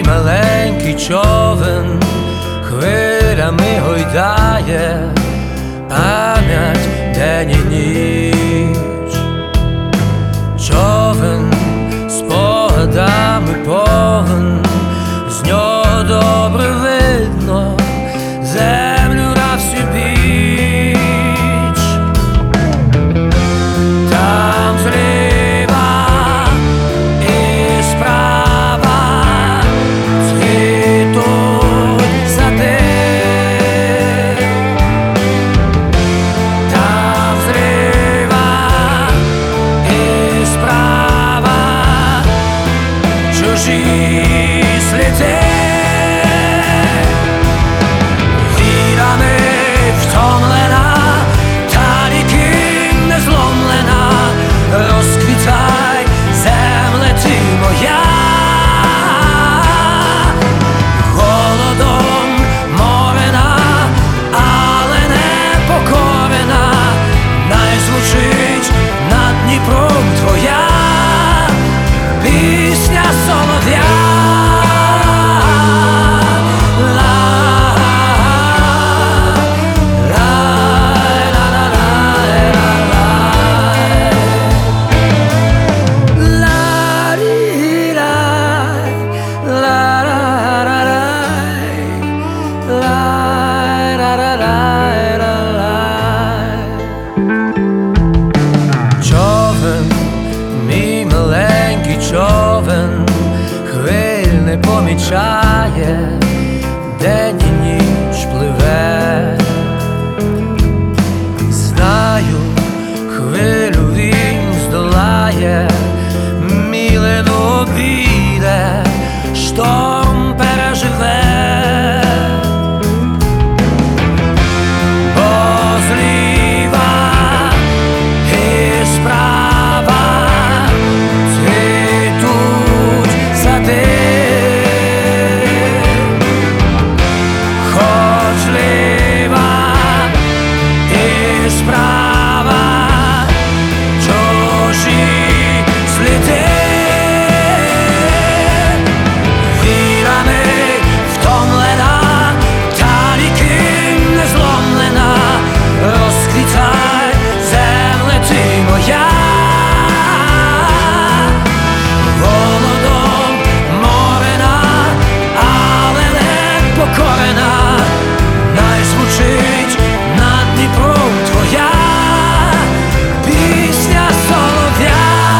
маленький човен хвилями гойдає пам'ять день і ніч. Човен спогадами повен, з нього добре видно землю на всю біч. Там зліва і справа цвітуть сади. Там зліва і справа чужі сліди. Вірами втомлена, та ніким не зломлена, розквітай, земле ти моя. Голодом морена, але не покорена, най звучить над Дніпром твоя пісня солов'я. Човен, мій маленький човен, хвиль не помічає, день і ніч пливе. Знаю, хвилю він здолає, мілину обійде, шторм переживе. Бо зліва і справа цвітуть сади. Хоч зліва і справа чужі сліди. Вірами втомлена, та ніким не зломлена, розквітай, земле ти моя. Голодом морена, але не покорена, най звучить над Дніпром твоя пісня солов'я.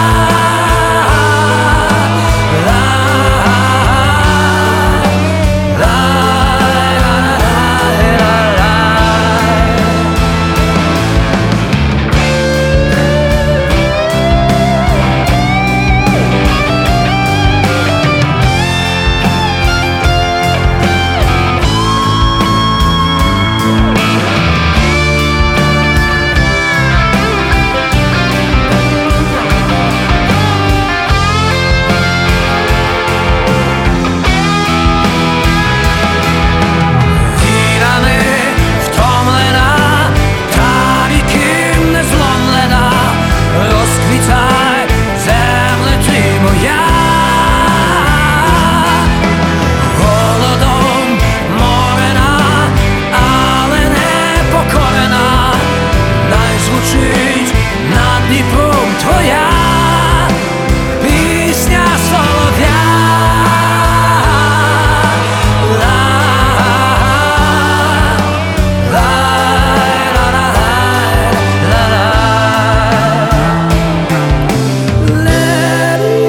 Вірами втомлена, та ніким не зломлена, розквітай, земле ти моя. Голодом морена, але не покорена, най звучить над Дніпром твоя пісня солов'я.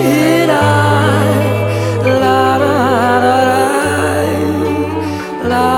La